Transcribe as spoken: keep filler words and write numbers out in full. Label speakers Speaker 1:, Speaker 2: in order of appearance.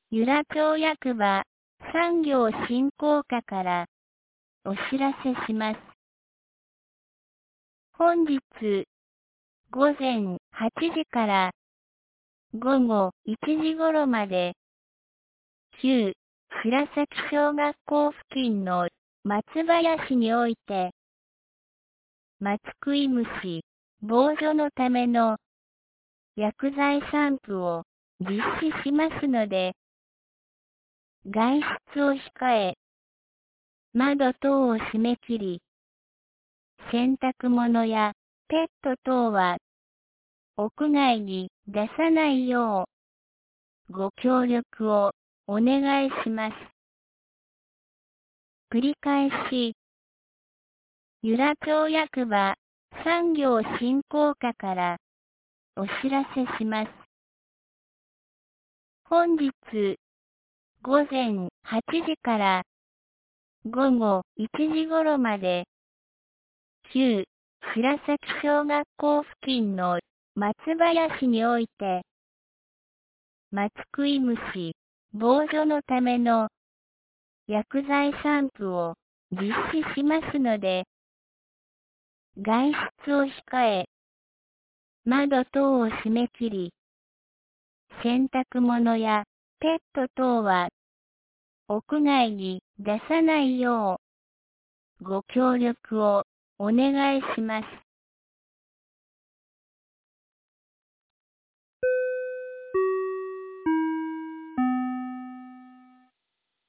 Speaker 1: 由良町役場産業振興課からお知らせします。本日午前はちじから午後いちじ頃まで、旧白崎小学校付近の松林において、松食い虫防除のための薬剤散布を実施しますので、外出を控え、窓等を閉め切り、洗濯物やペット等は屋外に出さないようご協力をお願いします。繰り返し、由良町役場産業振興課からお知らせします。本日午前はちじから午後いちじ頃まで、旧白崎小学校付近の松林において、松食い虫防除のための薬剤散布を実施しますので、外出を控え、窓等を閉め切り、洗濯物やペット等は屋外に出さないようご協力をお願いします。